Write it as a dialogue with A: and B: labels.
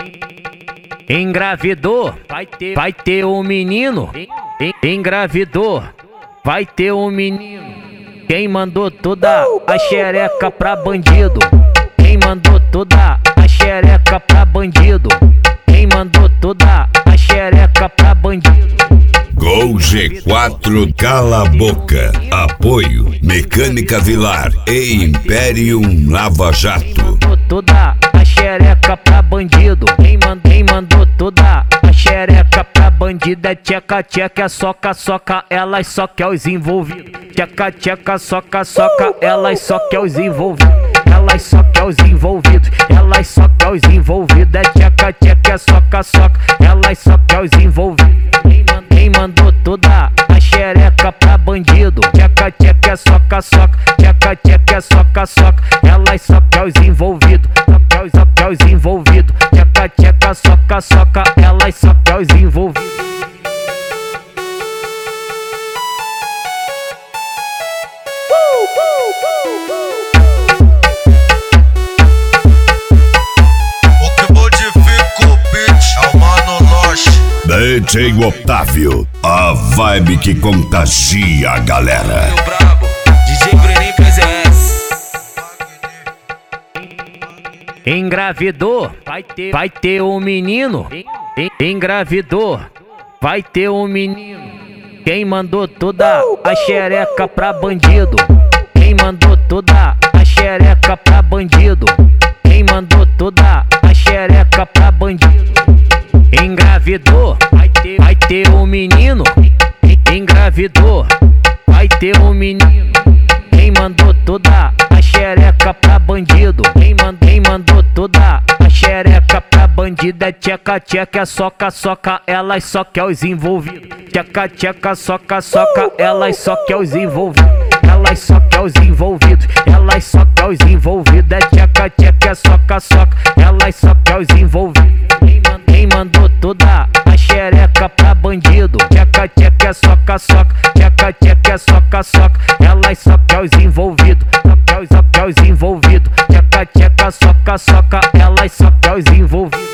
A: Engravidou, vai ter um menino. Engravidou, vai ter um menino. Quem mandou toda a xereca pra bandido? Quem mandou toda a xereca pra bandido? Quem mandou toda a xereca pra bandido?
B: Gol G4 Cala a Boca. Apoio Mecânica Vilar e Imperium Lava Jato.
A: Toda a xereca pra bandido. Quem mandou toda a xereca pra bandido? É tcheca, tcheca, soca, soca, elas só quer os envolvidos. Tcheca, tcheca, soca, soca, elas só quer os envolvidos. Elas só quer os envolvidos, elas só quer os envolvidos. É tcheca, tcheca, soca, soca, elas só quer os envolvidos. Quem mandou toda a xereca pra bandido? Tcheca, tcheca, soca, soca, tcheca, tcheca, soca, soca, elas só quer os envolvidos. Só quer os envolvidos. Tcheca, tcheca, soca, soca, elas só quer os envolvidos.
B: DJ Otávio, a vibe que contagia a galera.
C: Meu brabo, DJ Brenin PZS.
A: Engravidou, vai ter um menino. Engravidou, vai ter um menino. Quem mandou toda a xereca pra bandido? Quem mandou toda a xereca pra bandido? Quem mandou toda a xereca pra bandido? Engravidou, vai ter um menino. Engravidou, vai ter um menino. Quem mandou toda a xereca pra bandido? Quem mandou toda a xereca pra bandido? É tcheca, tcheca, soca, soca, elas só quer os envolvidos. Tcheca, tcheca, soca, soca, elas só quer os envolvidos. Elas só quer os envolvidos, elas só quer os envolvidos. É tcheca, tcheca, soca, soca, elas só quer os envolvidos. Quem mandou toda a xereca pra bandido? Tcheca, tcheca, soca, soca, tcheca, tcheca, soca, soca, elas só quer os envolvidos. Só quer os envolvidos. Tcheca, tcheca, soca, soca, elas só quer os envolvidos.